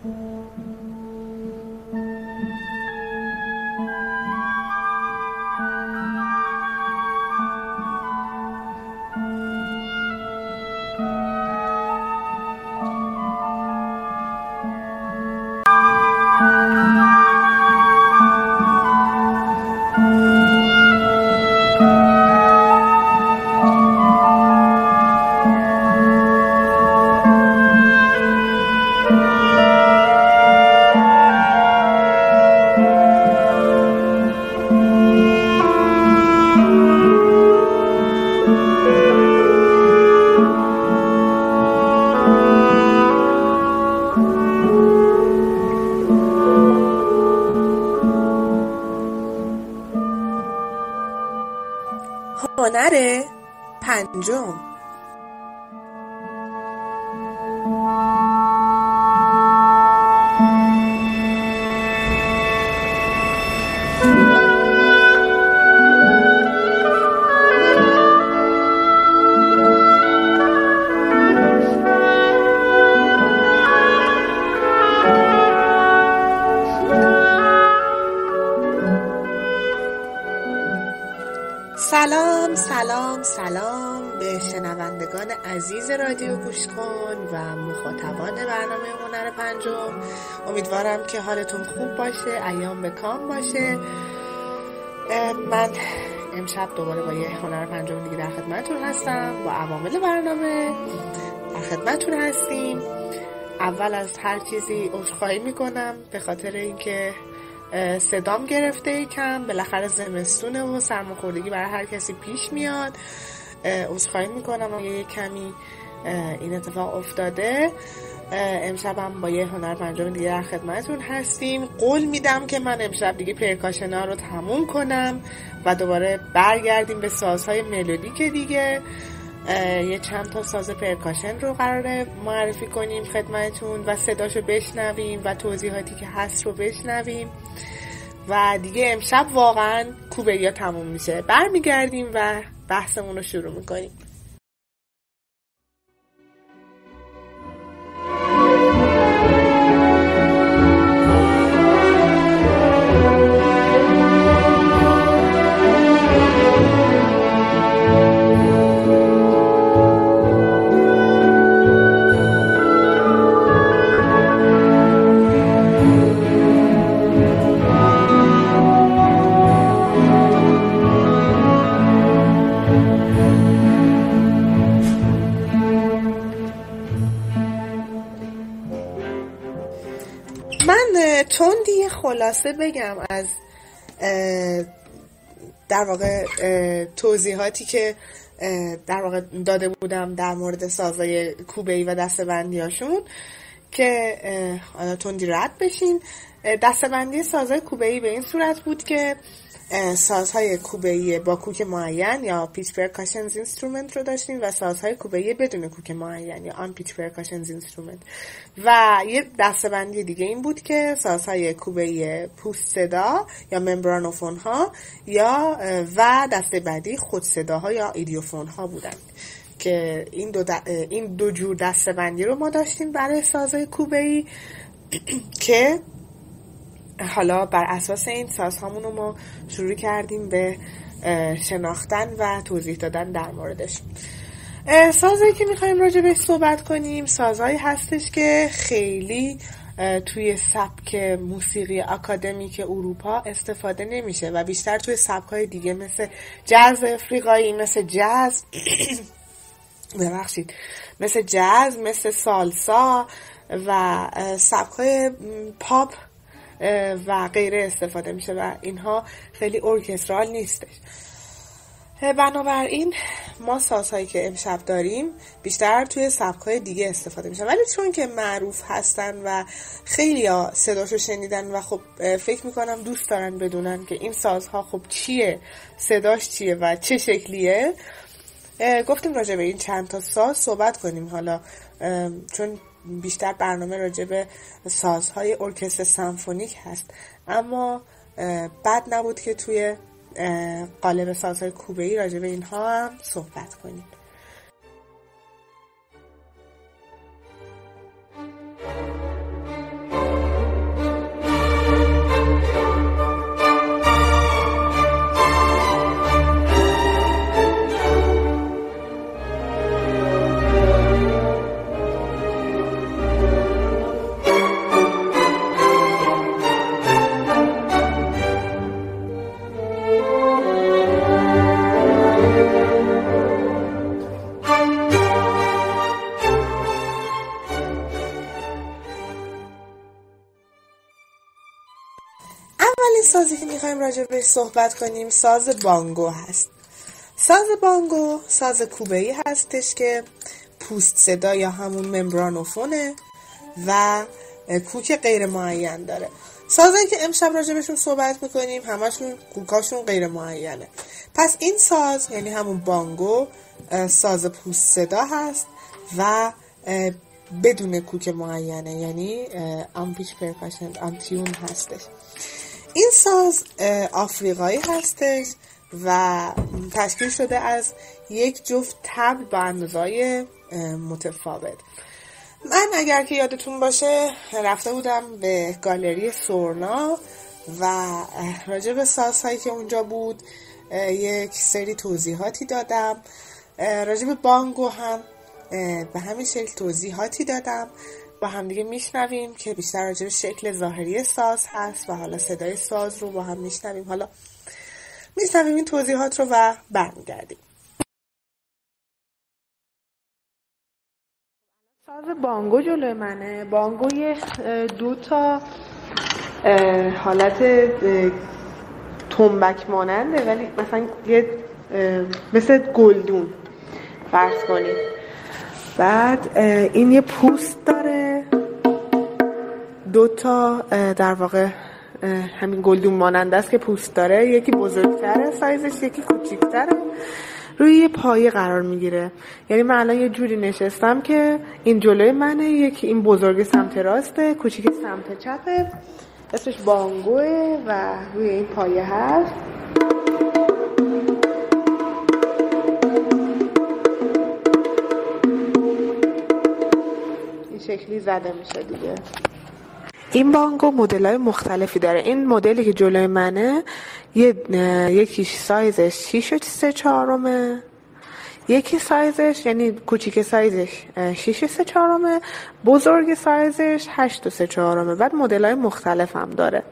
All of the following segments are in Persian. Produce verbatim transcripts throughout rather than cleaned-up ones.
هنر پنجم. سلام سلام سلام به شنوندگان عزیز رادیو گوش کن و مخاطبان برنامه هنر پنجم. امیدوارم که حالتون خوب باشه، ایام به کام باشه. من امشب دوباره با یه هنر پنجم دیگه در خدمتتون هستم، با عوامل برنامه در خدمتتون هستیم. اول از هر چیزی عذرخواهی میکنم به خاطر اینکه صدام گرفته یکم، بالاخره زمستونه و سرماخوردگی برای هر کسی پیش میاد. عذرخواهی میکنم و یه کمی این اتفاق افتاده. امشب هم با یه هنر پنجم دیگه در خدمتتون هستیم. قول میدم که من امشب دیگه پرکاشن‌ها رو تموم کنم و دوباره برگردیم به سازهای ملودیک دیگه. یه چند تا ساز پرکاشن رو قراره معرفی کنیم خدمتتون و صداشو بشنویم و توضیحاتی که هست رو بشنویم و دیگه امشب واقعا کوبه‌یا تموم میشه. برمیگردیم و بحثمون رو شروع میکنیم. چندی خلاصه بگم از در واقع توضیحاتی که در واقع داده بودم در مورد سازهای کوبه‌ای و دسته‌بندی‌هاشون که تندی رد بشین. دسته‌بندی سازهای کوبه‌ای به این صورت بود که سازهای کوبه‌ای با کوک معین یا پیچ پرکاشنز اینسترومنت رو داشتیم و سازهای کوبه‌ای بدون کوک معین یا آن پیچ پرکاشنز اینسترومنت. و یه دسته‌بندی دیگه این بود که سازهای کوبه‌ای پوست صدا یا ممبرانوفون ها یا و دسته بعدی خود صداها یا ایدیوفون ها بودن که این دو, این دو جور دسته‌بندی رو ما داشتیم برای سازهای کوبه‌ای که حالا بر اساس این سازهامون رو ما شروع کردیم به شناختن و توضیح دادن در موردش. سازهایی که میخوایم راجع بهش صحبت کنیم سازهایی هستش که خیلی توی سبک موسیقی آکادمیک اروپا استفاده نمیشه و بیشتر توی سبک‌های دیگه مثل جاز افریقایی، مثل جاز ببخشید مثل جاز، مثل سالسا و سبک‌های پاپ و غیره استفاده میشه و اینها خیلی ارکسترال نیستش. بنابراین ما سازهایی که امشب داریم بیشتر توی سبک‌های دیگه استفاده میشن، ولی چون که معروف هستن و خیلی ها صداشو شنیدن و خب فکر میکنم دوست دارن بدونن که این سازها خب چیه، صداش چیه و چه شکلیه، گفتیم راجع به این چند تا ساز صحبت کنیم. حالا چون بیشتر برنامه راجع به سازهای ارکستر سمفونیک هست، اما بد نبود که توی قالب سازهای کوبه‌ای راجع به اینها هم صحبت کنیم. سازی که میخوایم راجع بهش صحبت کنیم ساز بانگو هست. ساز بانگو ساز کوبه‌ای هستش که پوست صدا یا همون ممبرانوفونه و کوک غیر معین داره. سازایی که امشب راجع بهشون صحبت میکنیم همشون کوکاشون غیر معینه. پس این ساز یعنی همون بانگو ساز پوست صدا هست و بدون کوک معینه، یعنی آن پیچ پرکاشن، آن تیون هستش. این ساز آفریقایی هستش و تشکیل شده از یک جفت طبل با اندازه‌های متفاوت. من اگر که یادتون باشه رفته بودم به گالری سورنا و راجع به سازهایی که اونجا بود یک سری توضیحاتی دادم. راجع به بانگو هم به همین شکل توضیحاتی دادم. با هم دیگه میشنویم که بیشتر راجع به شکل ظاهری ساز هست و حالا صدای ساز رو با هم میشنویم. حالا میشنویم این توضیحات رو و برمیگردیم. ساز بانگو جلوی منه. بانگو یه دو تا حالت تنبک ماننده، ولی مثلا یه مثل گلدون فرض کنید. بعد این یه پوست داره، دو تا در واقع همین گلدون ماننده است که پوست داره، یکی بزرگتره سایزش یکی کوچیک‌تره، روی یه پایه قرار میگیره. یعنی من الان یه جوری نشستم که این جلوی منه، یکی این بزرگ سمت راسته، کوچیک سمت چپه، اسمش بانگوه و روی این پایه هست. این شکلی زده میشه دیگه. این بانگو مدل‌های مختلفی داره. این مدلی که جلوی منه یه یکیش سایزش شش و سه چهارمه، یکی سایزش یعنی کوچیک سایزش شش و سه چهارمه، بزرگ سایزش هشت و سه چهارمه. بعد مدل‌های مختلف هم داره.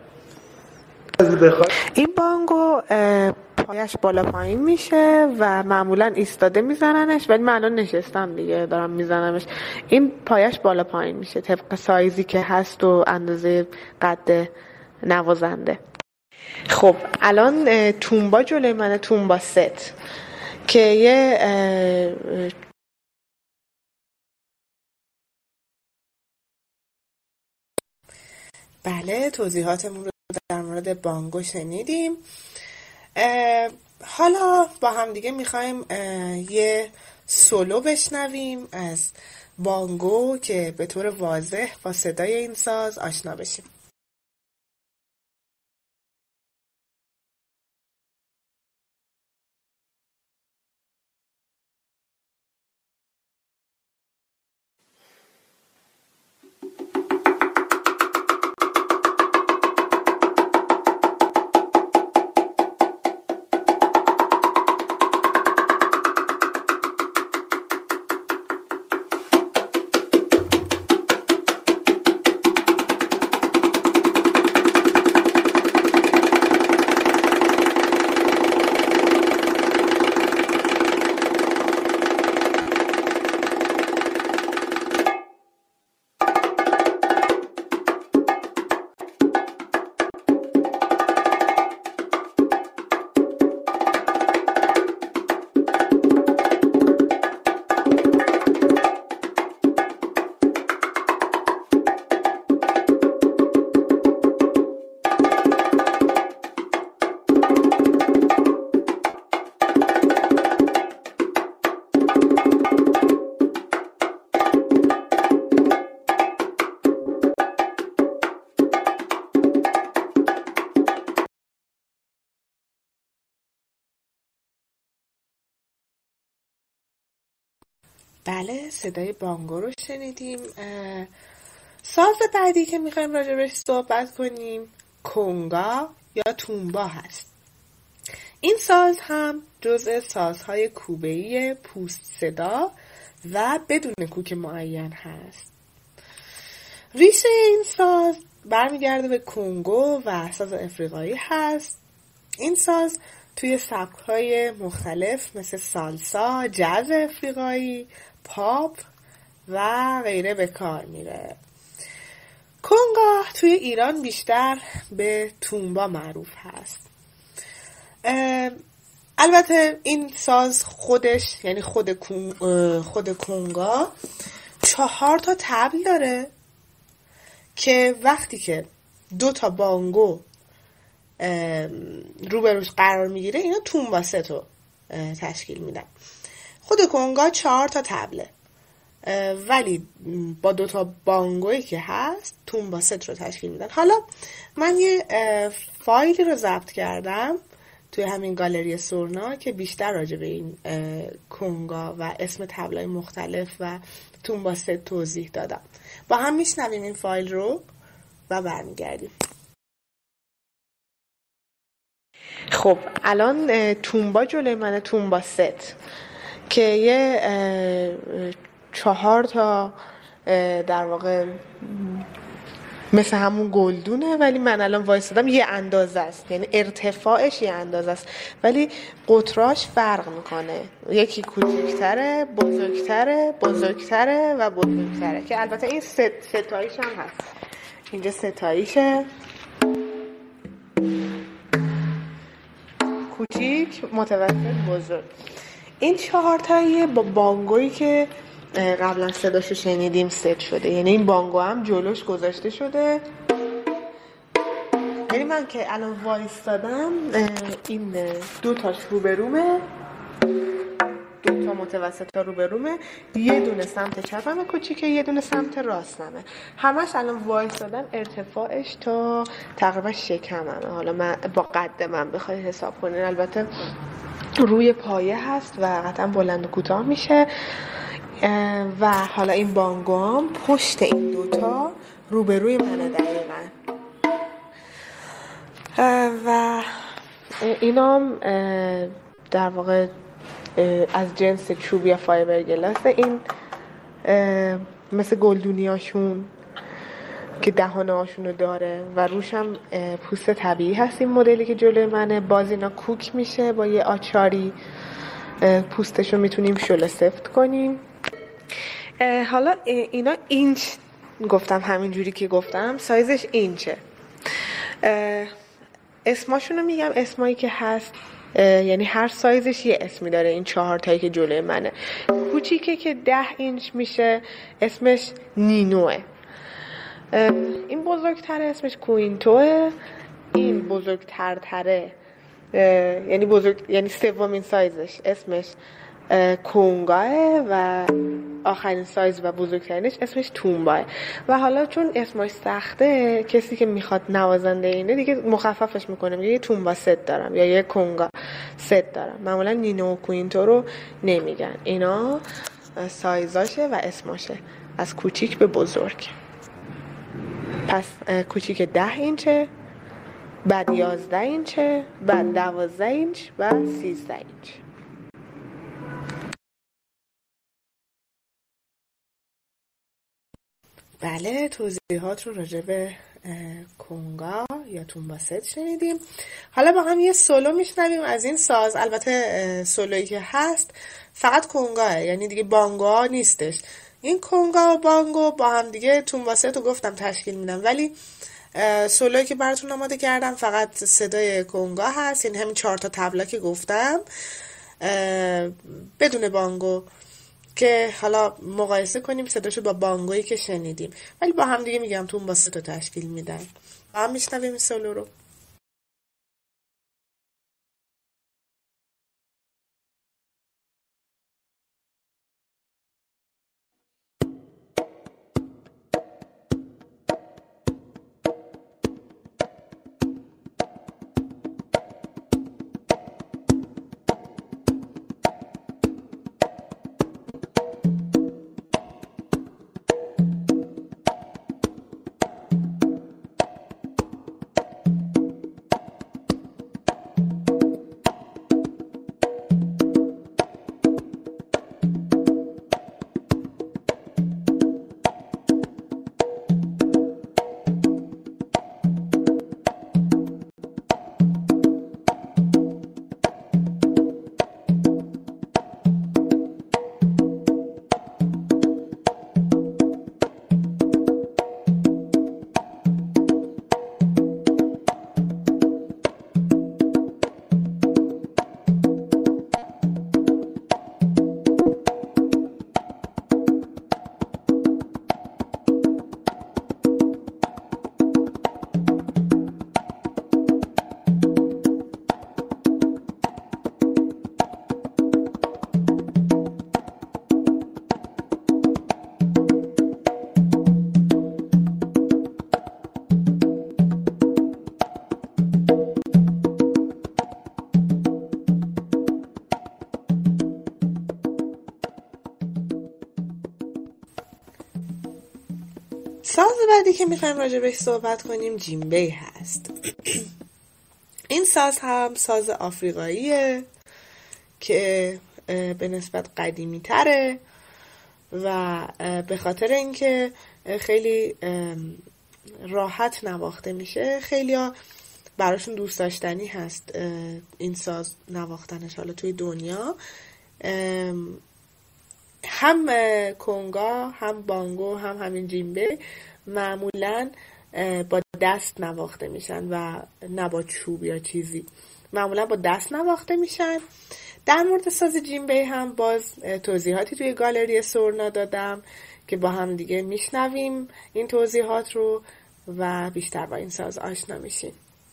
این بانگو پایش بالا پایین میشه و معمولا ایستاده میزننش، ولی من الان نشستم دیگه دارم میزنمش. این پایش بالا پایین میشه طبق سایزی که هست و اندازه قد نوازنده. خب الان تومبا جلوی منه، تومبا ست که یه بله توضیحاتمون رو در مورد بانگو شنیدیم. حالا با هم دیگه میخوایم یه سولو بشنویم از بانگو که به طور واضح با صدای این ساز آشنا بشیم. بله صدای بانگو رو شنیدیم. ساز بعدی که میخوایم راجع بهش صحبت کنیم کنگا یا تومبا هست. این ساز هم جزء سازهای کوبه‌ای پوست صدا و بدون کوک معین هست. ریشه این ساز برمیگرده به کنگو و ساز افریقایی هست. این ساز توی سبک‌های مختلف مثل سالسا، جاز افریقایی، پاپ و غیره به کار میره. کنگا توی ایران بیشتر به تومبا معروف هست. البته این ساز خودش، یعنی خود خود کنگا چهار تا طبل داره که وقتی که دو تا بانگو روبروش قرار میگیره اینا تومبا ست رو تشکیل میدن. خود کنگا چهار تا طبله ولی با دو تا بانگویی که هست تومبا ست رو تشکیل میدن. حالا من یه فایلی رو ضبط کردم توی همین گالری سورنا که بیشتر راجع به این کنگا و اسم طبلای مختلف و تومبا ست توضیح دادم. با هم میشنویم این فایل رو و برمیگردیم. خب الان تومبا جلوی منه، تومبا ست که یه چهار تا در واقع مثل همون گلدونه، ولی من الان وایسادم یه اندازه است، یعنی ارتفاعش یه اندازه است ولی قطراش فرق میکنه، یکی کوچکتره، بزرگتره، بزرگتره و بزرگتره که البته این ست ستاییش هم هست. اینجا ستاییشه، کوچیک، متوسط، بزرگ. این چهار تاییه با بانگویی که قبلا صداشو شنیدیم ست شده، یعنی این بانگو هم جلوش گذاشته شده. یعنی من که الان وایستادم این دو تاش روبرومه، دو تا متوسط ها روبرومه، یه دونه سمت چپمه کوچیکه، یه دونه سمت راستمه. همش الان وایستادم ارتفاعش تا تقریبا شکممه. حالا من با قد من بخوای حساب کنین، البته روی پایه هست و قطعا بلند و کوتاه میشه. و حالا این بانگو هم پشت این دوتا روبروی منه دقیقا و اینام در واقع از جنس چوب یا فایبر گلاسه. این مثل گلدونیاشون که دهانه هاشونو داره و روش هم پوست طبیعی هست. این مدلی که جلوی منه باز اینا کوک میشه با یه آچاری، پوستشو میتونیم شله سفت کنیم. حالا اینا اینچ گفتم، همین جوری که گفتم سایزش اینچه. اسماشونو میگم، اسمایی که هست یعنی هر سایزش یه اسمی داره. این چهار تایی که جلوی منه، کوچیکه که ده اینچ میشه اسمش نینوه، این بزرگتره اسمش کوینتوه، این بزرگترتره یعنی بزرگ یعنی سومین سایزش اسمش کنگاه و آخرین سایز و بزرگترینش اسمش تومباه. و حالا چون اسمش سخته، کسی که میخواد نوازنده اینه دیگه مخففش میکنه، میگه یه تومبا ست دارم یا یه کنگا ست دارم. معمولا نینو و کوینتو رو نمیگن، اینا سایزاشه و اسماشه از کوچیک به بزرگ. پس کوچیک ده اینچه، بعد یازده اینچه، بعد دوازده اینچ و سیزده اینچ. بله، توضیحات رو راجع به کنگا یا تومبا ست شنیدیم. حالا با هم یه سولو میشنویم از این ساز. البته سولویی که هست فقط کنگاه، یعنی دیگه بانگوها نیستش. این کنگا و بانگو با هم دیگه تومبا ست رو گفتم تشکیل میدن، ولی سولویی که براتون آماده کردم فقط صدای کنگا هست، یعنی همین چهار تا طبلا که گفتم بدون بانگو، که حالا مقایسه کنیم صداشو با بانگویی که شنیدیم، ولی با هم دیگه میگم تومبا ست رو تشکیل میدن. با هم میشنویم این سولو رو. ساز بعدی که میخوایم راجع بهش صحبت کنیم جیمبی هست. این ساز هم ساز آفریقاییه که به نسبت قدیمی تره و به خاطر اینکه خیلی راحت نواخته میشه خیلی ها براشون دوست داشتنی هست این ساز نواختنش. حالا توی دنیا هم کنگا هم بانگو هم همین جیمبه معمولاً با دست نواخته میشن و نه با چوب یا چیزی، معمولا با دست نواخته میشن. در مورد ساز جیمبه هم باز توضیحاتی توی گالری سورنا دادم که با هم دیگه میشنویم این توضیحات رو و بیشتر با این ساز آشنا میشیم.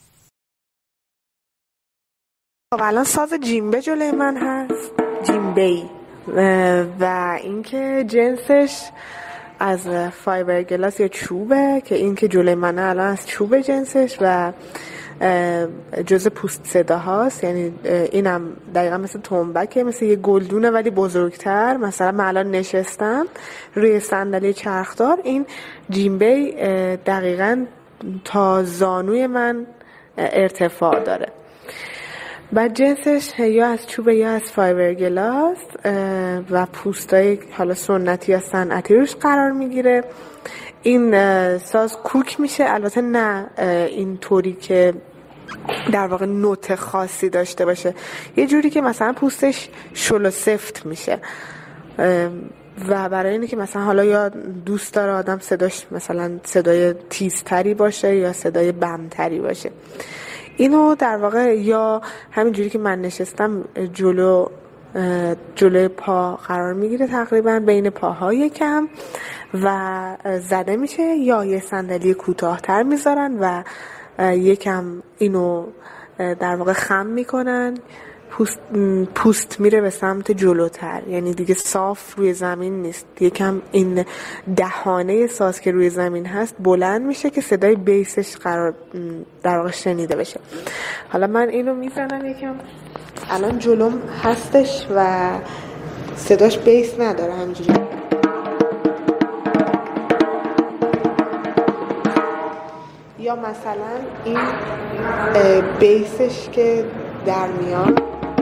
خب الان ساز جیمبه جلوی من هست، جیمبه، و اینکه جنسش از فایبر گلاس یا چوبه که این که جلوی منه الان از چوب جنسش و جزء پوست صدا هاست. یعنی اینم دقیقا مثل تنبکه، مثل یه گلدونه ولی بزرگتر. مثلا من الان نشستم روی صندلی چرخدار، این جیمبه دقیقا تا زانوی من ارتفاع داره. بعد جنسش یا از چوب یا از فایبر گلاس و پوستای حالا سنتی یا صنعتی روش قرار میگیره. این ساز کوک میشه، البته نه این طوری که در واقع نوت خاصی داشته باشه، یه جوری که مثلا پوستش شل و سفت میشه و برای اینه که مثلا حالا یا دوست داره آدم صداش مثلا صدای تیزتری باشه یا صدای بمتری باشه. اینو در واقع یا همینجوری که من نشستم جلو جلوی پا قرار میگیره، تقریبا بین پاها یکم و زده میشه، یا یه صندلی کوتاه‌تر میذارن و یکم اینو در واقع خم میکنن، پوست, پوست میره به سمت جلوتر، یعنی دیگه صاف روی زمین نیست. یکم این دهانه ساز که روی زمین هست بلند میشه که صدای بیسش قرار در واقع شنیده بشه. حالا من اینو میزنم یکم، الان جلوم هستش و صداش بیس نداره همینجوری. یا مثلا این بیسش که در میاد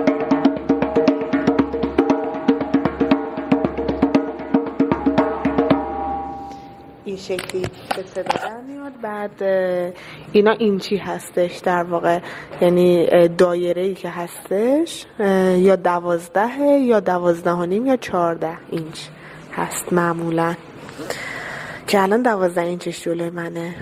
این شکلی به صدا در میاد. بعد اینا اینچی هستش در واقع، یعنی دایره‌ای که هستش یا دوازده یا دوازده و نیم یا چهارده اینچ هست معمولا، که الان دوازده اینچش جلوی منه.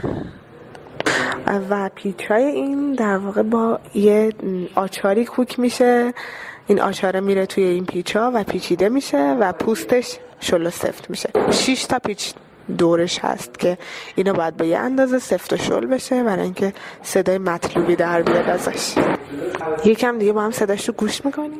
و پیچای این در واقع با یه آچاری کوک میشه، این آچاره میره توی این پیچا و پیچیده میشه و پوستش شل و سفت میشه. شش تا پیچ دورش هست که اینو باید با یه اندازه سفت و شل بشه برای اینکه صدای مطلوبی در بیاد ازش. یکم دیگه با هم صداش رو گوش میکنیم.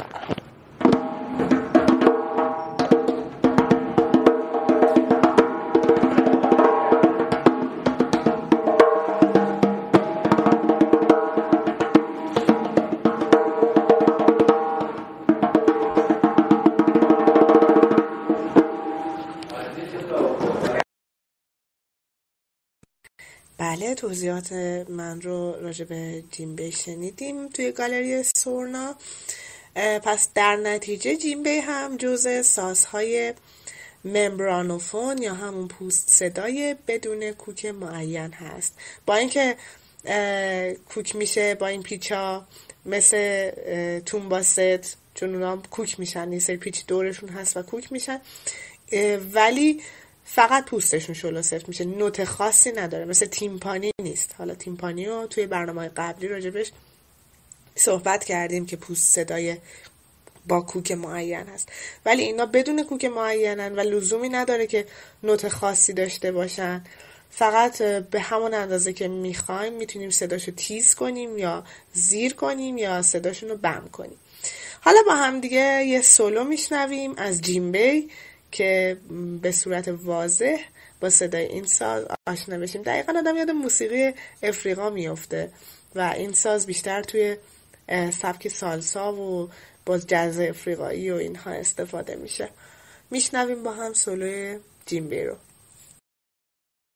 بله، توضیحات من رو راجع به جیمبه شنیدیم توی گالری سورنا. پس در نتیجه جیمبه هم جزء سازهای ممبرانوفون یا همون پوست صدای بدون کوک معین هست. با اینکه کوک میشه با این پیچا مثل تومباست، چون اونا کوک میشن، یه سری پیچ دورشون هست و کوک میشن، ولی فقط پوستشون شل و سفت میشه، نوت خاصی نداره، مثل تیمپانی نیست. حالا تیمپانی رو توی برنامه قبلی راجبش صحبت کردیم که پوست صدای با کوک معین هست، ولی اینا بدون کوک معینن و لزومی نداره که نوت خاصی داشته باشن. فقط به همون اندازه که میخوایم میتونیم صداشو تیز کنیم یا زیر کنیم یا صداشون رو بم کنیم. حالا با هم دیگه یه سولو میشنویم از جیمبه که به صورت واضح با صدای این ساز آشنا بشیم. دقیقا آدم یاد موسیقی افریقا میفته و این ساز بیشتر توی سبک سالسا و باز جاز افریقایی و اینها استفاده میشه. میشنویم با هم سولوی جیمبه رو.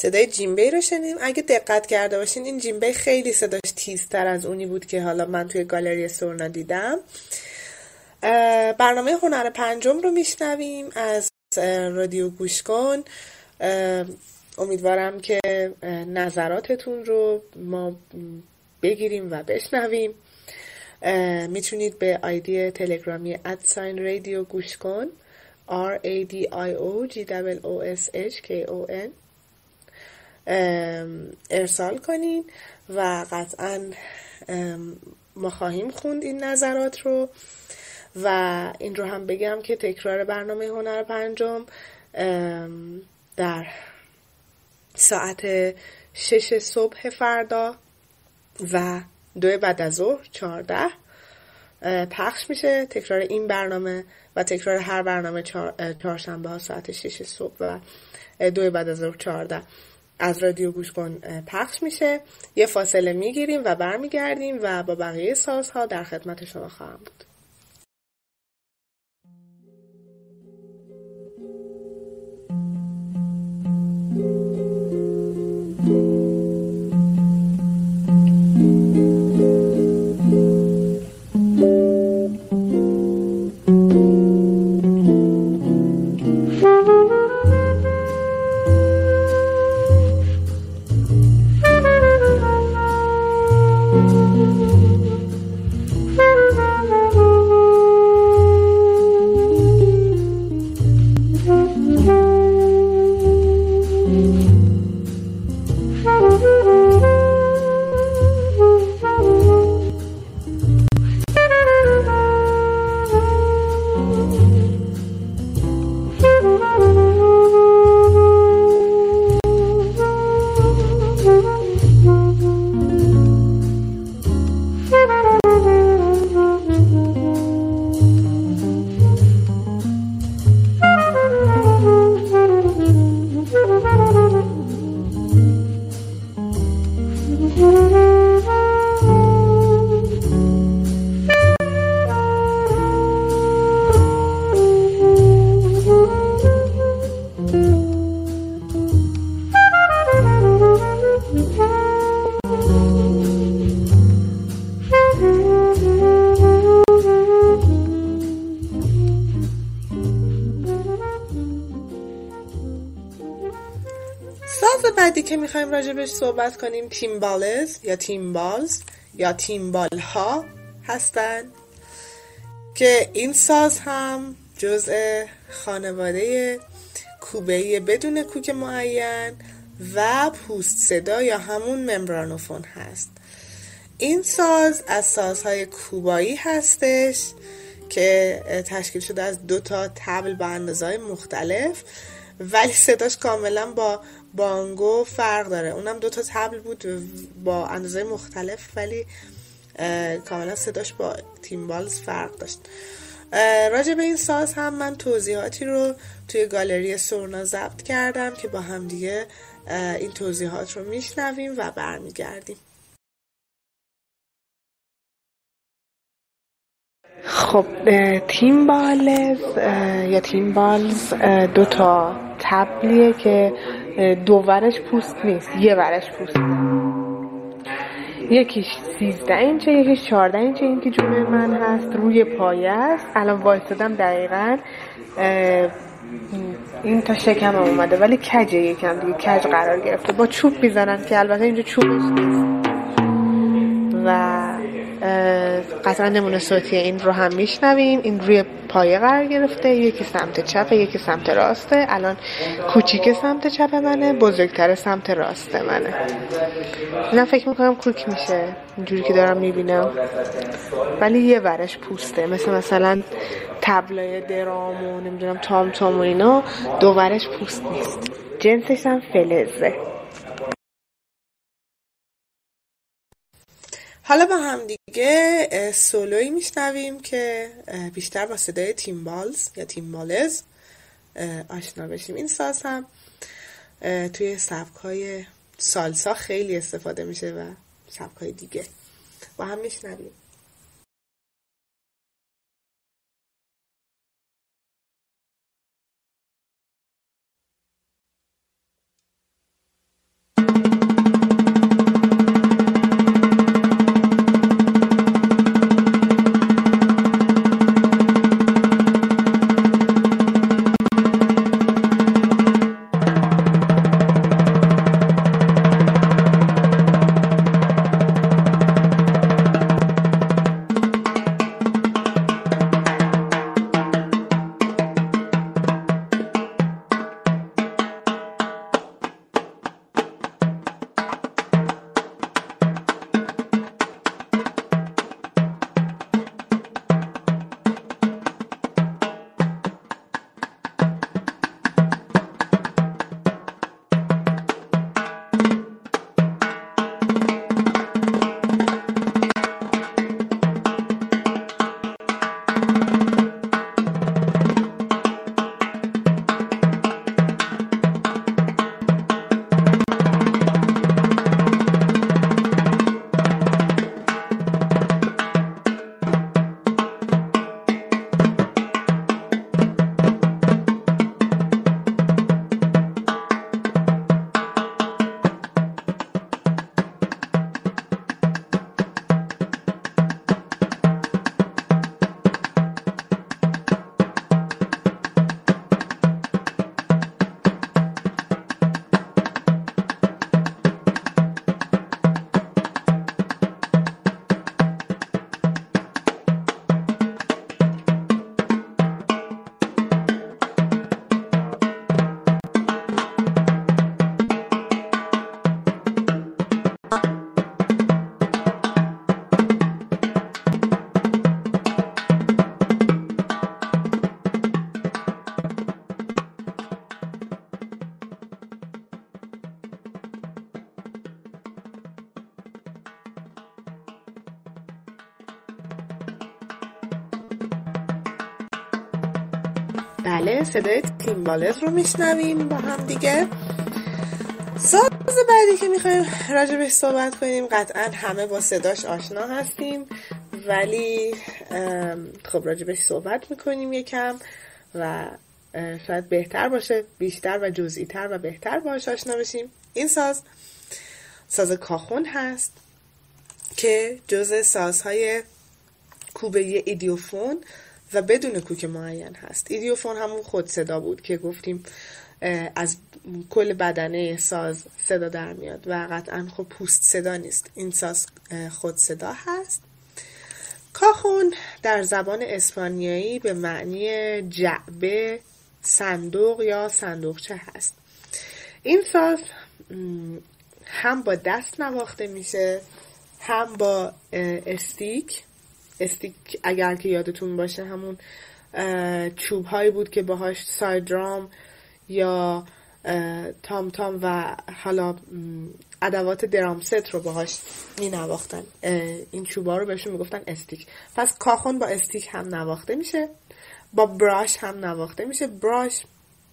صدای جیمبی رو شنیدیم. اگه دقت کرده باشین این جیمبی خیلی صداش تیزتر از اونی بود که حالا من توی گالری سورنا دیدم. برنامه هنر پنجم رو میشنویم از رادیو گوش کن. امیدوارم که نظراتتون رو ما بگیریم و بشنویم. میتونید به آیدی تلگرامی ادساین رادیو گوش کن R A D I O G O S H K O N ارسال کنین و قطعا ما خواهیم خوند این نظرات رو. و این رو هم بگم که تکرار برنامه هنر پنجم در ساعت شش صبح فردا و دو بعد از ظهر چهارده پخش میشه. تکرار این برنامه و تکرار هر برنامه چهارشنبه ها ساعت شش صبح و دو بعد از ظهر چهارده از رادیو گوش کن پخش میشه. یه فاصله میگیریم و برمیگردیم و با بقیه سازها در خدمت شما خواهم بود. بعدی که میخوایم راجبش صحبت کنیم تیمبالز یا تیمبالز یا تیمبال ها هستن که این ساز هم جزء خانواده کوبه‌ای بدون کوک معین و پوست صدا یا همون ممبرانوفون هست. این ساز از سازهای کوبایی هستش که تشکیل شده از دو تا طبل با اندازه‌های مختلف، ولی صداش کاملا با بانگو فرق داره. اونم دو تا طبل بود با اندازه مختلف ولی کاملا صداش با تیمبالز فرق داشت. راجع به این ساز هم من توضیحاتی رو توی گالری سورنا ضبط کردم که با هم دیگه این توضیحات رو میشنویم و برمیگردیم. خب تیمبالز یا تیمبالز دو تا طبلیه که دو ورش پوست نیست، یه ورش پوست. یکیش سیزده اینچه، یکیش چهارده اینچه. این که جلوی من هست روی پایه است. الان وایستادم دقیقاً این تا شکم اومده ولی کجه، یکم دیگه کج قرار گرفته. با چوب میزنن که البته اینجا چوبش نیست و قطعا نمونه صوتی این رو هم میشنویم. این روی پایه قرار گرفته، یکی سمت چپه یکی سمت راسته. الان کوچیک سمت چپ منه، بزرگتر سمت راست منه. اینا فکر میکنم کوک میشه اینجوری که دارم میبینم، ولی یه ورش پوسته، مثل مثلا طبلای درام و نمیدونم تام تام و اینا دو ورش پوست نیست. جنسش هم فلزه. حالا با هم دیگه سولویی میشنویم که بیشتر با صدای تیمبالز یا تیمبالز آشنا بشیم. این ساز هم توی سبک‌های سالسا خیلی استفاده میشه و سبک‌های دیگه. با هم میشنویم. بله، صدای تیمبالت رو میشنویم با هم دیگه. ساز بعدی که میخوایم راجبش صحبت کنیم، قطعا همه با صداش آشنا هستیم، ولی خب راجبش صحبت میکنیم یکم و شاید بهتر باشه، بیشتر و جزئی تر و بهتر باهاش آشنا بشیم. این ساز ساز کاخون هست که جزء سازهای کوبه‌ای ایدیوفون و بدون کوک معین هست. ایدیوفون همون خود صدا بود که گفتیم از کل بدنه ساز صدا در میاد و قطعا خب پوست صدا نیست. این ساز خود صدا هست. کاخون در زبان اسپانیایی به معنی جعبه، صندوق یا صندوقچه هست. این ساز هم با دست نواخته میشه، هم با استیک. استیک اگر که یادتون باشه همون چوب هایی بود که باهاش ساید درام یا تام تام و حالا ادوات درام ست رو باهاش می نواختن. این چوبا رو بهشون میگفتن استیک. پس کاخون با استیک هم نواخته میشه، با براش هم نواخته میشه. براش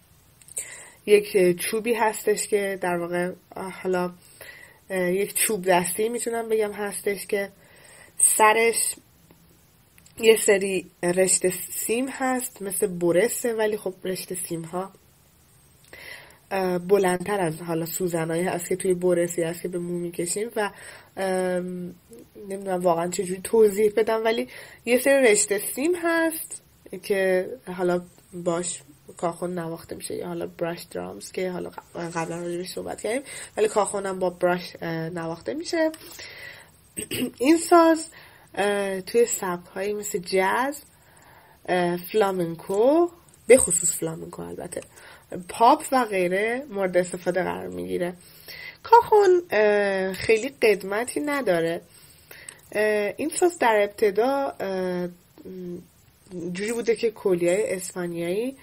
یک چوبی هستش که در واقع حالا یک چوب دستی میتونم بگم هستش که سرش یه سری رشته سیم هست مثل برسه، ولی خب رشته سیم ها بلندتر از حالا سوزنایی هست که توی برسی هست که به مو میکشیم و نمیدونم واقعا چجوری توضیح بدم، ولی یه سری رشته سیم هست که حالا باش کاخون نواخته میشه، یا حالا براش درامز که حالا قبلا راجعش صحبت کردیم، ولی کاخونم با براش نواخته میشه. این ساز توی سبک هایی مثل جاز، فلامنکو، به خصوص فلامنکو البته، پاپ و غیره مورد استفاده قرار میگیره. کاخون خیلی قدمتی نداره. این ساز در ابتدا جوری بوده که کلیه‌های اسپانیایی،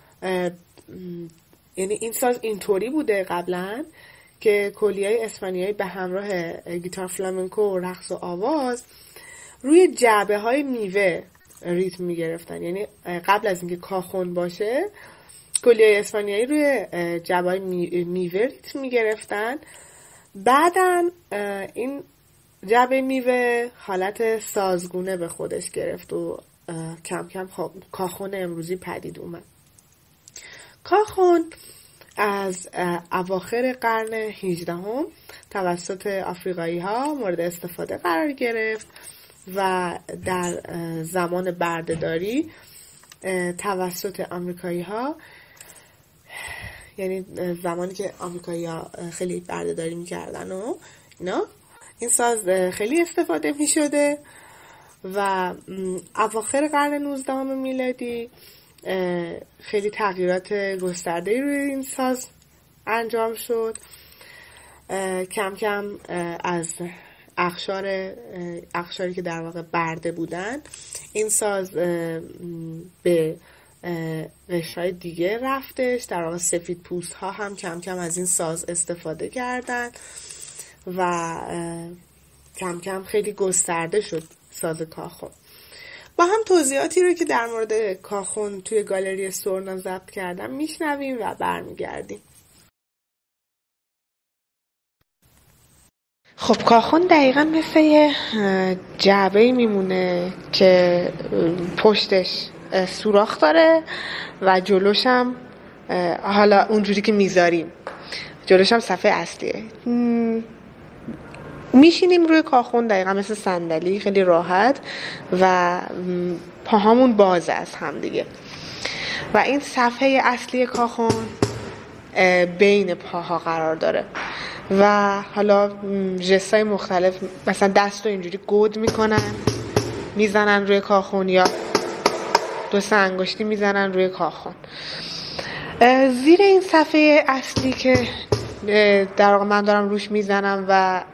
یعنی این ساز اینطوری بوده قبلا که کلیه‌های اسپانیایی به همراه گیتار فلامنکو و رقص و آواز روی جعبه های میوه ریتم میگرفتن. یعنی قبل از اینکه کاخون باشه کلیه‌های اسپانیایی روی جعبه های میوه ریتم میگرفتن. بعدن این جعبه میوه حالت سازگونه به خودش گرفت و کم کم کاخون امروزی پدید اومد. کاخون از اواخر قرن هجدهم توسط آفریقایی ها مورد استفاده قرار گرفت و در زمان بردهداری توسط آمریکایی ها، یعنی زمانی که آمریکایی ها خیلی بردهداری میکردن و اینا، این ساز خیلی استفاده میشده و اواخر قرن نوزدهم میلادی خیلی تغییرات گسترده‌ای روی این ساز انجام شد. کم کم از اقشار اقشاری که در واقع برده بودن این ساز به قشرهای دیگه رفتش. در واقع سفید پوست ها هم کم کم از این ساز استفاده کردن و کم کم خیلی گسترده شد ساز کاخون. با هم توضیحاتی رو که در مورد کاخون توی گالری سورنا ضبط کردم میشنویم و برمیگردیم. خب کاخون دقیقا مثل یه جعبه‌ای میمونه که پشتش سوراخ داره و جلوش هم حالا اونجوری که میذاریم جلوش هم صفحه اصلیه. میشینیم روی کاخون دقیقا مثل صندلی، خیلی راحت و پاهامون باز از هم دیگه و این صفحه اصلی کاخون بین پاها قرار داره و حالا ژستای مختلف، مثلا دست رو اینجوری گود میکنن میزنن روی کاخون یا دو سه انگشتی میزنن روی کاخون. زیر این صفحه اصلی که در واقع من دارم روش میزنم و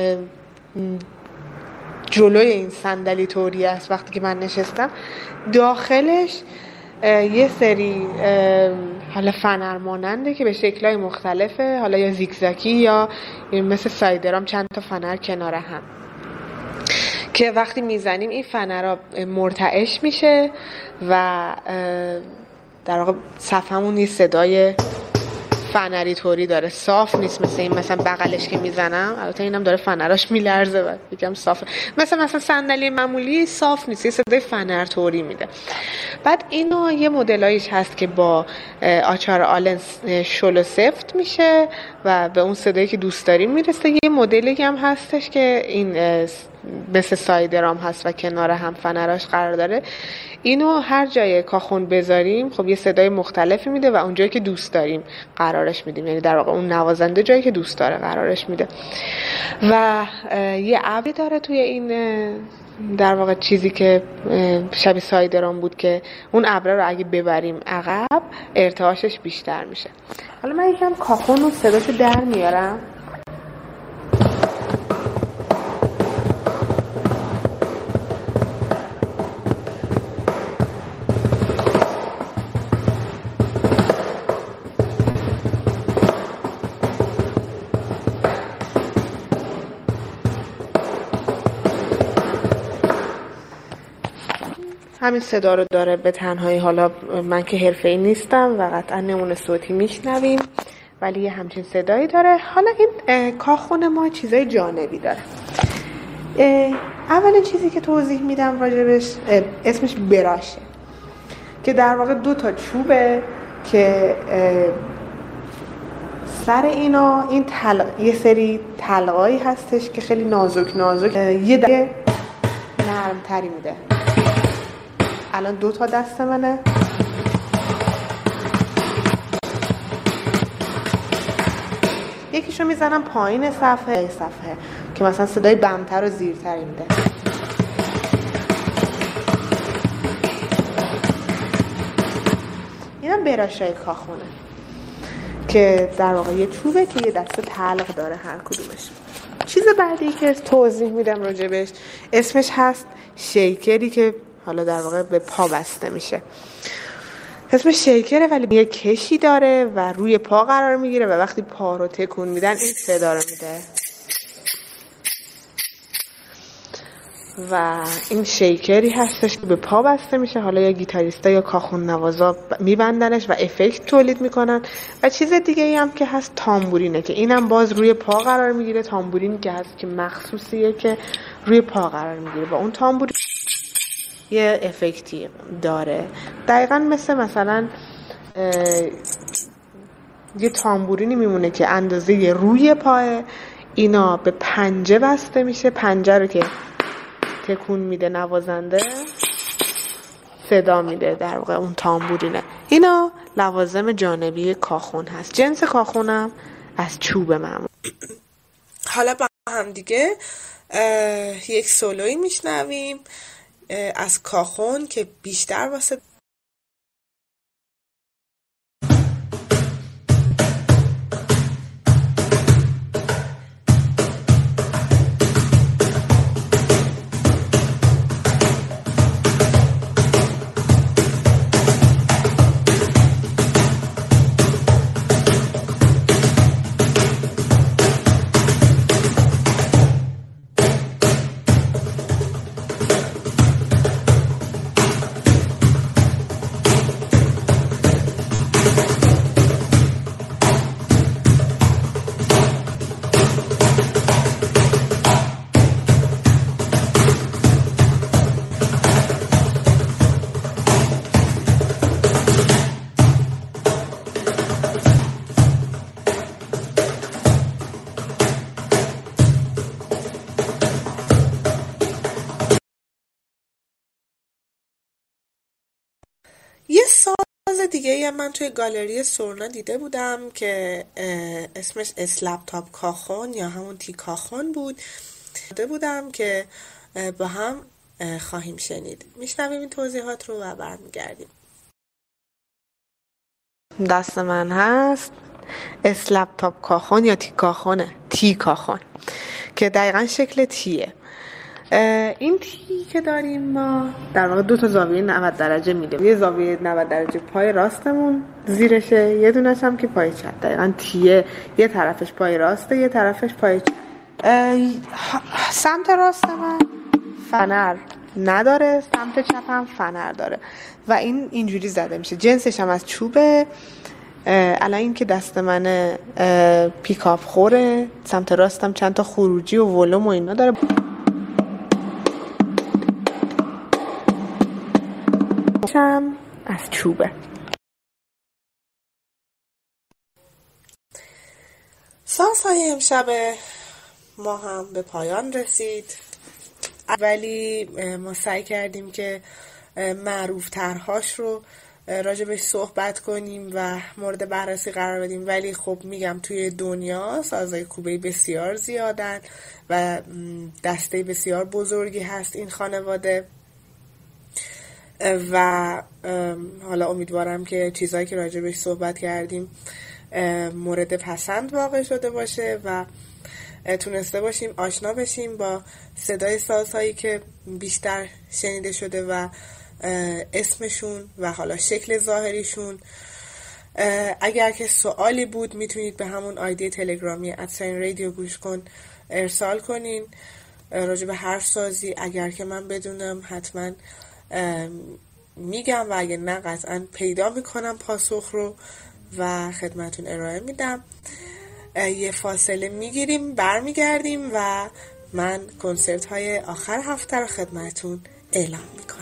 جلوی این صندلی طوری است وقتی که من نشستم، داخلش یه سری حالا فنر ماننده که به شکل‌های مختلفه، حالا یا زیگزاگی یا مثل سایدرام چند تا فنر کنار هم که وقتی میزنیم این فنرها مرتعش میشه و در واقع صفحمون یه صدای فنری طوری داره، صاف نیست مثل این مثلا بغلش که میزنم. البته اینم داره فنراش میلرزه و یکم صافه، مثلا مثلا صندلی معمولی صاف نیست، یه صدای فنر طوری میده. بعد اینو یه مدلایش هست که با آچار آلن شل و سفت میشه و به اون صدایی که دوست داریم میرسه. یه مدلی هم هستش که این مثل سایدرام هست و کنار هم فنراش قرار داره. اینو هر جای کاخون بذاریم خب یه صدای مختلفی میده و اون جایی که دوست داریم قرارش میدیم، یعنی در واقع اون نوازنده جایی که دوست داره قرارش میده. و یه ابری داره توی این در واقع چیزی که شبیه سایدرام بود که اون ابره رو اگه ببریم عقب ارتعاشش بیشتر میشه. حالا من یکم کاخون رو صداشو در میارم. همین صدا رو داره به تنهایی. حالا من که حرفه‌ای نیستم و قطعا نمونه صوتی میشنویم، ولی یه همچین صدایی داره. حالا این کاخون ما چیزای جانبی داره. اولین چیزی که توضیح میدم راجبش اسمش براشه، که در واقع دو تا چوبه که سر اینا این تل... یه سری تلقایی هستش که خیلی نازک نازک یه دقیقه نرم تری میده. الان دو تا دست منه، یکیشو میزنم پایین صفحه صفحه که مثلا صدای بمتر و زیرتری میده. اینم براشای کاخونه که در واقع یه چوبه که یه دسته تلق داره هر کدومش. چیز بعدی که توضیح میدم راجبش اسمش هست شیکری، که حالا در واقع به پا بسته میشه. اسمش شیکره ولی یه کشی داره و روی پا قرار میگیره و وقتی پا رو تکون میدن این صدا رو میده. و این شیکری هستش که به پا بسته میشه. حالا یا گیتاریستا یا کاخون نوازا میبندنش و افکت تولید میکنن. و چیز دیگه ای هم که هست تامبورینه، که اینم باز روی پا قرار میگیره. تامبورین که هست که مخصوصیه که روی پا قرار میگیره و اون تامبورین یه افکتی داره، دقیقا مثل مثلا یه تامبورینی میمونه که اندازه روی پاه، اینا به پنجه بسته میشه. پنجه رو که تکون میده نوازنده صدا میده، در واقع اون تامبورینه. اینا لوازم جانبی کاخون هست. جنس کاخونم از چوب معمول. حالا با هم دیگه یک سولوی میشنویم از کاخون که بیشتر واسه یه ساز دیگه ای من توی گالری سورنا دیده بودم که اسمش اسلپتاپ کاخون یا همون تی کاخون بود. دیده بودم که با هم خواهیم شنید. میشنویم این توضیحات رو و برمیگردیم. دست من هست اسلپتاپ کاخون یا تی کاخونه، تی کاخون که دقیقا شکل تیه. این تی که داریم ما در واقع دو تا زاویه نود درجه میده. یه زاویه نود درجه پای راستمون زیرشه، یه دونش هم که پای چپ. دقیقاً تیه یه طرفش پای راسته، یه طرفش پای چپ. سمت راست من فنر نداره، سمت چپ هم فنر داره و این اینجوری زده میشه. جنسش هم از چوبه. الان این که دست من پیکاپ خوره، سمت راستم چند تا خروجی و ولوم و اینا داره. هم از چوبه. سازهای امشب ما هم به پایان رسید. اولی ما سعی کردیم که معروف ترهاش رو راجبش صحبت کنیم و مورد بررسی قرار بدیم، ولی خب میگم توی دنیا سازهای کوبه‌ای بسیار زیادن و دسته بسیار بزرگی هست این خانواده و حالا امیدوارم که چیزهایی که راجبش صحبت کردیم مورد پسند واقع شده باشه و تونسته باشیم آشنا بشیم با صدای سازهایی که بیشتر شنیده شده و اسمشون و حالا شکل ظاهریشون. اگر که سوالی بود میتونید به همون آیدی تلگرامی ادساین رادیو گوش کن ارسال کنین راجع به هر سازی. اگر که من بدونم حتما میگم و اگر نه قطعا پیدا میکنم پاسخ رو و خدمتون ارائه میدم. یه فاصله میگیریم، برمیگردیم و من کنسرت های آخر هفته رو خدمتون اعلام میکنم.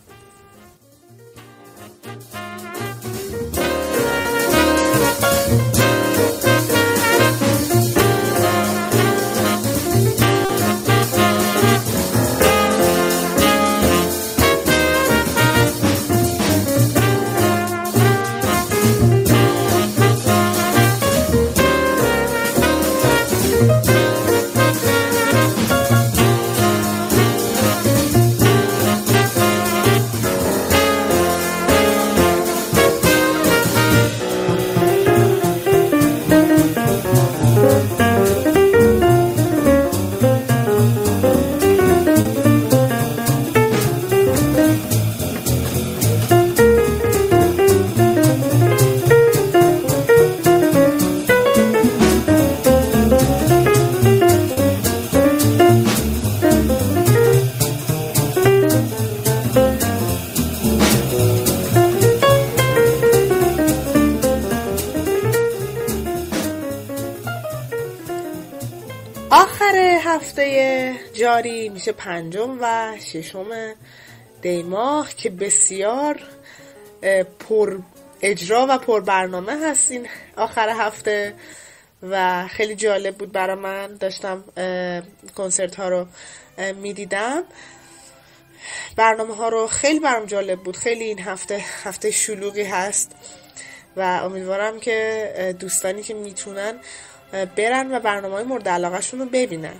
آخر هفته جاری میشه پنجم و ششم دی ماه که بسیار پر اجرا و پر برنامه هستین آخر هفته و خیلی جالب بود برای من. داشتم کنسرت ها رو میدیدم، برنامه ها رو خیلی برام جالب بود. خیلی این هفته هفته شلوغی هست و امیدوارم که دوستانی که میتونن برن و برنامه های مورد علاقه شون رو ببینن.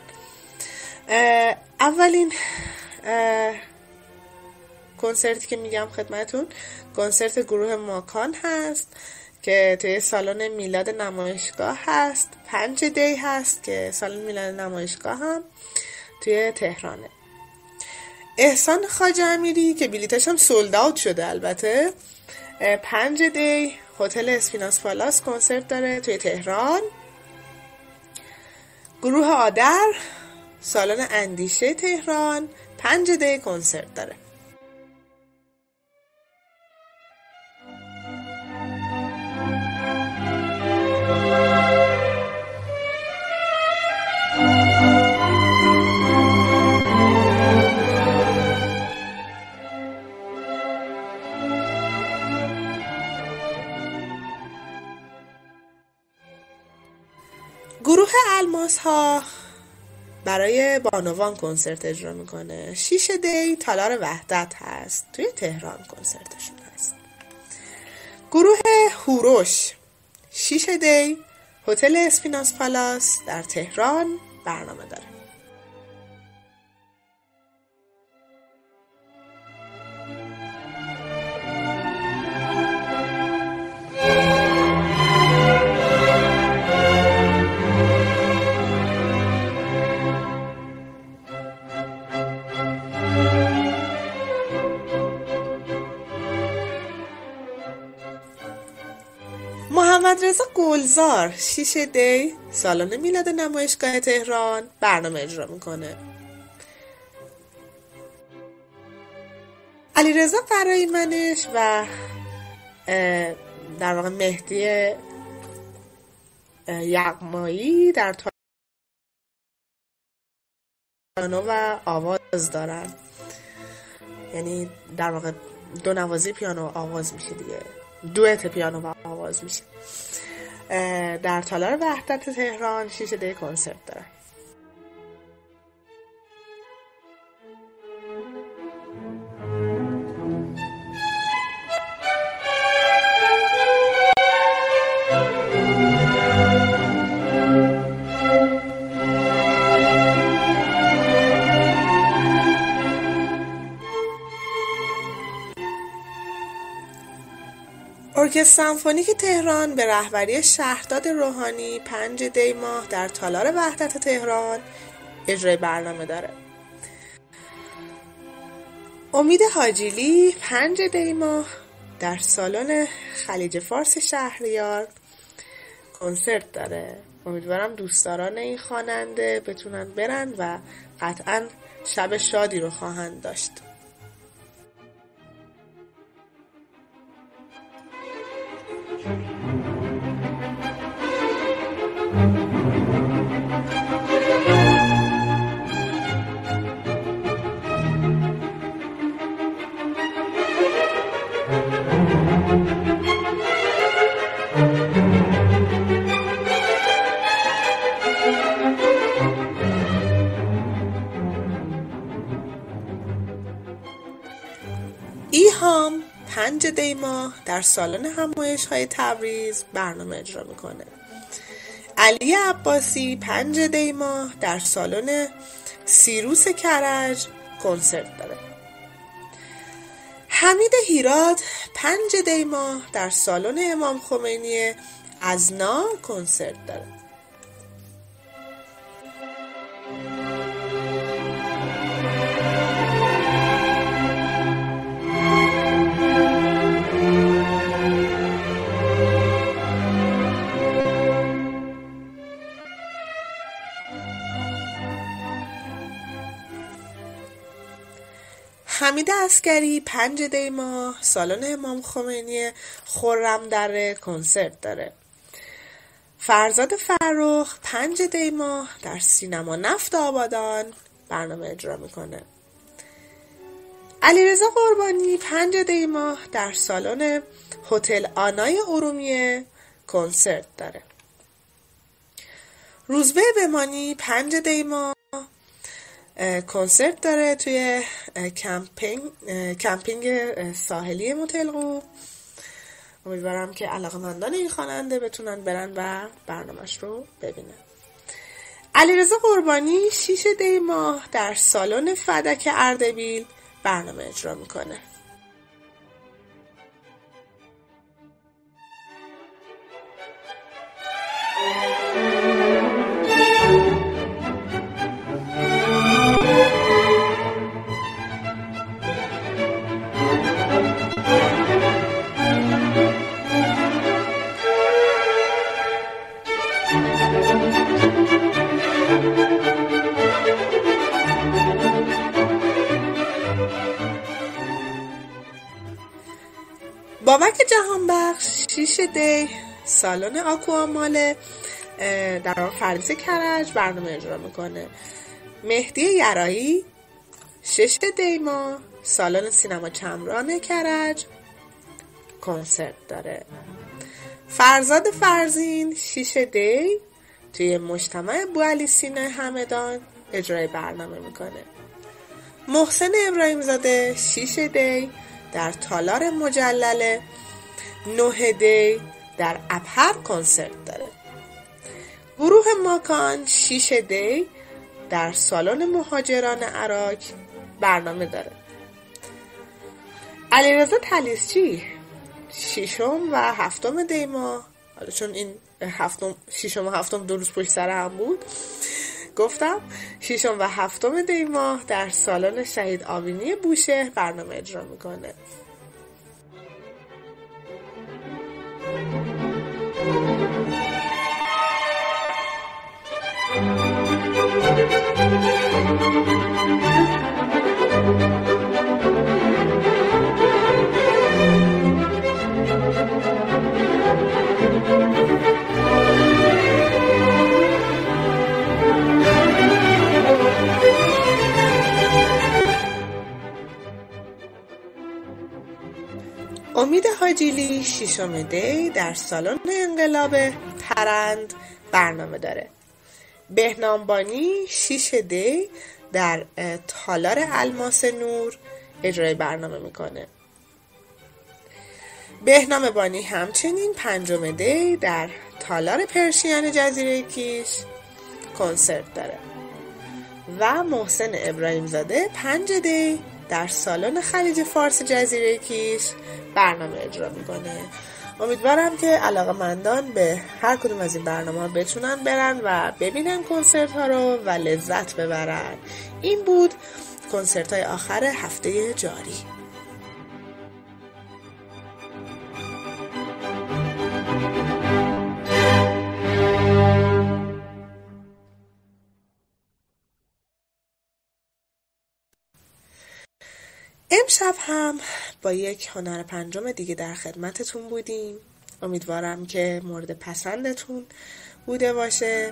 اولین کنسرتی که میگم خدمتون کنسرت گروه ماکان هست که توی سالن میلاد نمایشگاه هست. پنج دی هست که سالن میلاد نمایشگاه هم توی تهرانه. احسان خواجه امیری که بلیتش هم سولد اوت شده البته، پنج دی هتل اسفیناس پالاس کنسرت داره توی تهران. گروه آدر سالن اندیشه تهران پنج دی کنسرت داره. گروه الماس ها برای بانوان کنسرت اجرا میکنه. شیش دی تالار وحدت هست توی تهران کنسرتشون هست. گروه هوروش شیش دی هتل اسفیناس پالاس در تهران برنامه داره. محمد رضا گلزار شیش دی سالن میلاد نمایشگاه تهران برنامه اجرا میکنه. علیرضا فرایمنش و در واقع مهدی یغمایی در پیانو و آواز دارن، یعنی در واقع دو نوازی پیانو و آواز میشه دیگه، دوئت پیانو و آواز میشه. در تالار وحدت تهران شیش دی کنسرت دارن. ارکستر سمفونیک تهران به رهبری شهرداد روحانی پنج دی ماه در تالار وحدت تهران اجرای برنامه داره. امید حاجیلی پنج دی ماه در سالن خلیج فارس شهریار کنسرت داره. امیدوارم دوستداران این خواننده بتونن برن و قطعاً شب شادی رو خواهند داشت. ایهام پنج دی ماه در سالن همایش های تبریز برنامه اجرا میکنه. علی عباسی پنج دی ماه در سالن سیروس کرج کنسرت داره. حمید هیراد پنج دی ماه در سالن امام خمینی ازنا کنسرت داره. حمید عسکری پنج دی ماه سالن امام خمینی خرم دره کنسرت داره. فرزاد فرخ پنج دی ماه در سینما نفت آبادان برنامه اجرا میکنه. علیرضا قربانی پنج دی ماه در سالن هتل آنای ارومیه کنسرت داره. روزبه بمانی پنج دی ماه کنسرت داره توی کمپینگ کمپینگ ساحلی متلقو. امیدوارم که علاقه‌مندان این خواننده بتونن برن و برنامه‌اش رو ببینن. علیرضا قربانی شش دی ماه در سالن فدک اردبیل برنامه اجرا میکنه. بابک جهانبخش شش دی سالن آکوامال در فردیس کرج برنامه اجرا میکنه. مهدی یرایی شش دی ماه سالن سینما چمران کرج کنسرت داره. فرزاد فرزین شش دی توی مجتمع بوعلی سینه همدان اجرای برنامه میکنه. محسن ابراهیم زاده شش دی در تالار مجلل، نه دی در ابهر کنسرت داره. گروه ماکان شش دی در سالن مهاجران عراق برنامه داره. علیرضا طلیسچی ششم و هفتم دی ماه، حالا چون این هفتم ششم و هفتم دو روز پشت سر هم بود گفتم ششم و هفتم دی ماه در سالن شهید آبینی بوشهر برنامه اجرا میکنه. امید حاجیلی ششم دی در سالن انقلاب پرند برنامه داره. بهنام بانی شش دی در تالار الماس نور اجرای برنامه میکنه. بهنام بانی همچنین پنجم دی در تالار پرشین جزیره کیش کنسرت داره و محسن ابراهیم زاده پنج دی در سالن خلیج فارس جزیره کیش برنامه اجرا میکنه. امیدوارم که علاقه‌مندان به هر کدوم از این برنامه بتونن برن و ببینن کنسرت ها رو و لذت ببرن. این بود کنسرت های آخر هفته جاری. امشب هم با یک هنر پنجم دیگه در خدمتتون بودیم. امیدوارم که مورد پسندتون بوده باشه.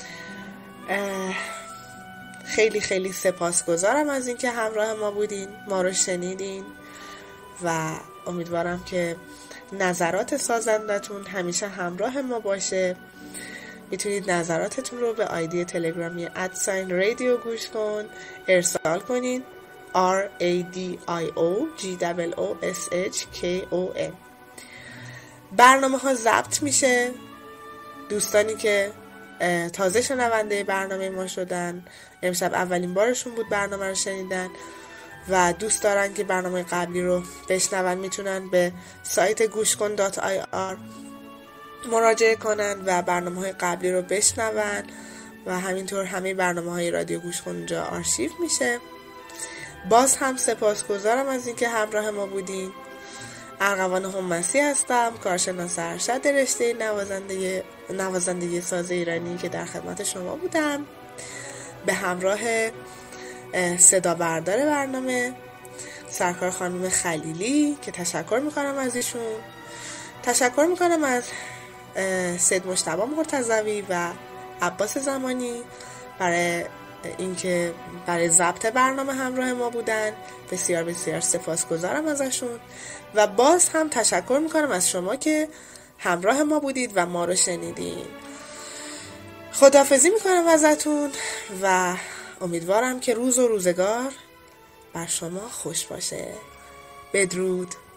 خیلی خیلی سپاسگزارم از اینکه همراه ما بودین، ما رو شنیدین و امیدوارم که نظرات سازندتون همیشه همراه ما باشه. میتونید نظراتتون رو به آیدی تلگرامی ادساین رادیو گوش کن ارسال کنین. R A D I O G O O S H K O N. برنامه ها ضبط میشه. دوستانی که تازه شنونده برنامه ما شدن، امشب اولین بارشون بود برنامه رو شنیدن و دوست دارن که برنامه قبلی رو بشنون، میتونن به سایت گوشکن دات آی آر مراجعه کنن و برنامه های قبلی رو بشنون و همینطور همه برنامه های رادیو گوشکن اونجا آرشیو میشه. باز هم سپاسگزارم از اینکه همراه ما بودین. ارغوان همسی هستم، کارشناس ارشد رشته نوازندگی نوازندگی ساز ایرانی که در خدمت شما بودم به همراه صدا بردار برنامه سرکار خانم خلیلی که تشکر میکنم از ایشون. تشکر میکنم از سید مجتبی مرتضوی و عباس زمانی برای اینکه برای ضبط برنامه همراه ما بودن. بسیار بسیار سپاسگزارم ازشون و باز هم تشکر میکنم از شما که همراه ما بودید و ما رو شنیدین. خداحافظی میکنم ازتون و امیدوارم که روز و روزگار بر شما خوش باشه. بدرود.